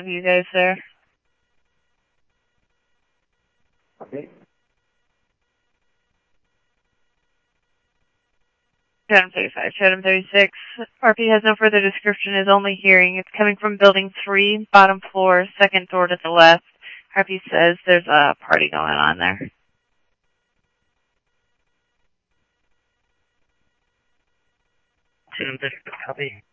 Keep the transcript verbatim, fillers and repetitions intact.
of you guys there. Okay. Chatham thirty-five, Chatham thirty-six. R P has no further description, is only hearing. It's coming from building three, bottom floor, second door to the left. R P says there's a party going on there. Chatham thirty-five, copy.